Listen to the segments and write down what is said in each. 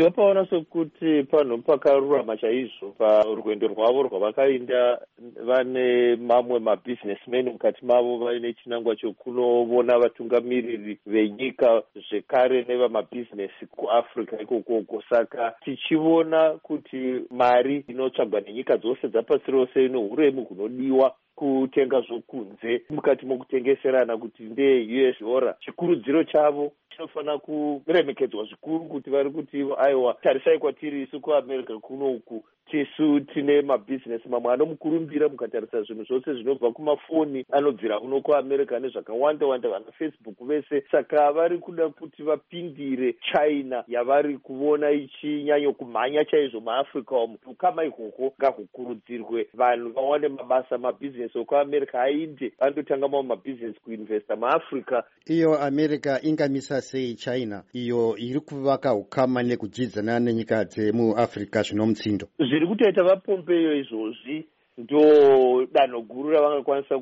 ndivapaona sekuti pano pakarurama chaizvo parwendo rwavo rwavakaenda. Vane mamwe mabhizinesimeni mukati mavo vaine chinangwa chokunovona vatungamiriri venyika zvekare nevamabhizinesi kuafrica ikokoko. Saka tichiona kuti mari inotsvagwa nenyika dzose dzapasi rose ine uremu hunodiwa kutenga zvokunze mukati mokutengeserana kuti ndee US$. Chikurudziro chavo chinofanira kuremekedzwa zvikuru kuti vari kuti aiwa, tarisai kwatiri isu kuAmerica kunoku tisu tine mabhizinesi mamwe anomukurumbira. Mukatarisa zvinhu zvose zvinobva kumafoni anobvira kuno kuAmerica nezvakawanda wanda, vana Facebook vese. Saka vari kuda kuti vapindire China yavari kuona ichinyanyo kumhanya chaizvo muAfrica umu. Ukama ikoko ngahukurudzirwe, vanhu vawane mabasa, mabhizinesi okuAmerica ainde andotanga mamwe mabhizinesi kuinvesta muAfrica. Iyo America ingamisa sei China iyo iri kuvaka ukama nekudyidzana nenyika dzemuAfrica zvinomutsindo? Zviri kutoita vaPompeo izvozvi ndo danho guru ravangakwanisa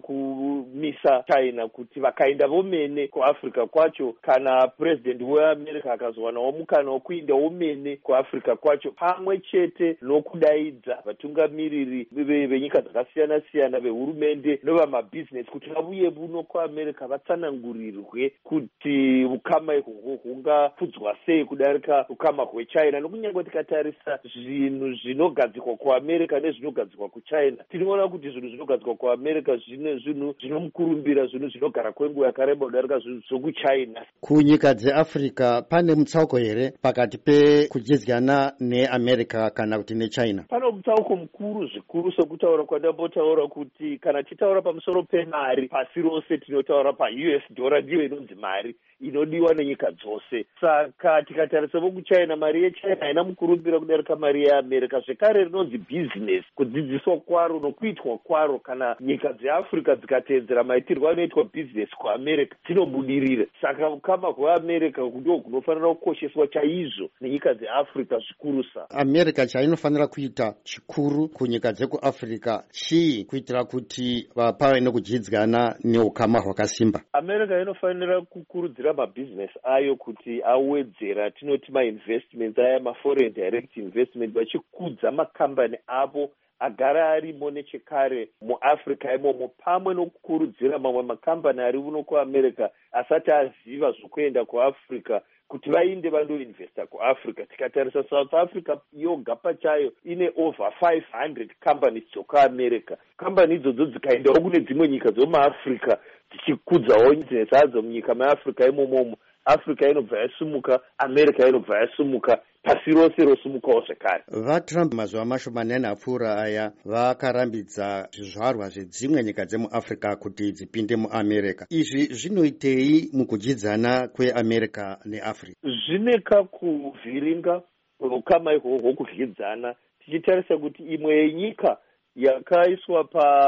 kumisa China kuti vakaenda vomene kuAfrica kwacho, kana president weAmerica akazowanawo mukana wekuenda womene kuAfrica kwacho, pamwe chete nokudaidza vatungamiriri venyika dzakasiyana siyana, vehurumende nevamabhizinesi kuti vavuye buno kuAmerica vatsanangurirwe kuti ukama ihwohwo hungafudzwa sei kudarika ukama hweChina. Nokunyange tikatarisa zvinhu zvinogadzikwa kuAmerica nezvinogadzikwa kuChina, tinoona kuti zvinhu zvinogadzikwa kuAmerica zvinhu zvinomukurumbira, zvinhu zvinogara kwenguva yakareba kudarika zvinhu zvokuChina. Kunyika dzeAfrica pane mutsauko here pakati pekudyidzana neAmerica kana kuti neChina? Pane mutsauko mukuru zvikuru, sokutaura kwandambotaura kuti kana titaura pamusoro pemari pasi rose tinotaura paUS$, ndiyo inonzi mari inodiwa nenyika dzose. Saka tikatarisa vokuChina, mari yeChina haina mukurumbira kudarika mari yeAmerica. Zvekare rinonzi business, kudzidziswa kwaro nokuitwa kwaro. Kana nyika dzeAfrica dzikateedzera maitirwo anoitwa business kuAmerica dzinobudirira. Saka ukama hweAmerica ndo kunofanira kukosheswa chaizvo nenyika dzeAfrica zvikurusa. America chainofanira kuita chikuru kunyika dzekuAfrica chii kuitira kuti pave nekudyidzana neukama hwakasimba? America inofanira kukurudzira mabhizinesi ayo kuti awedzera tinoti mainvestments aya, maforeign direct investment, vachikudza makambani avo agara arimo nechekare muAfrica imomo, pamwe nokukurudzira mamwe makambani ari uno kuAmerica asati aziva zvokuenda kuAfrica kuti vainde vandoinvesta kuAfrica. Tikatarisa South Africa yoga pachayo ine over 500 companies dzokuAmerica. Kambani idzodzo dzikaendawo kune dzimwe nyika dzomuAfrica dzichikudzawo business adzo munyika meAfrica imomomo, Africa inobva yasumuka, America inobva yasumuka, pasi rose rosumukawo zvekare. VaTrump mazuva mashomanene apfuura aya vakarambidza zvizvarwa zvedzimwe nyika dzemuAfrica kuti dzipinde muAmerica. Izvi zvinoitei mukudyidzana kweAmerica neAfrica? Zvine kakuvhiringa ukama ihwohwo kudyidzana, tichitarisa kuti imwe yenyika yakaiswa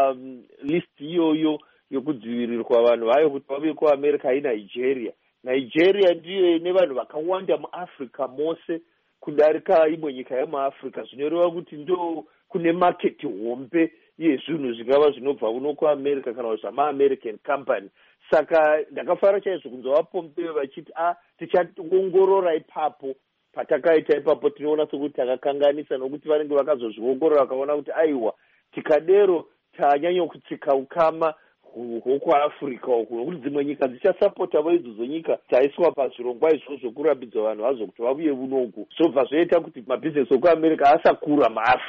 palist iyoyo yokudzivirirwa vanhu vayo kuti vave kuAmerica iNigeria. Nigeria ndiyo ine vanhu vakawanda muAfrica mose kudarika imwe nyika yemuAfrica. Zvinoreva kuti ndo kune market hombe yezvinhu zvingava zvinobva uno kuAmerica kana zvamaAmerican company. Saka ndakafara chaizvo kunzwa vaPompeo vachiti tichaongorora ipapo. Patakaita ipapo tinoona sokuti takakanganisa, nokuti vanenge vakazozviongorora vakaona kuti aiwa, tikadero tanyanya kutsika ukama hwokuAfrica uku, nokuti dzimwe nyika dzichasapotavo idzodzo nyika dzaiswa pazvirongwa izvozvo kurambidza vanhu vazo kuti vavuye unoku. Zvobva zvoita kuti mabhizinesi okuAmerica asakura muAfrica.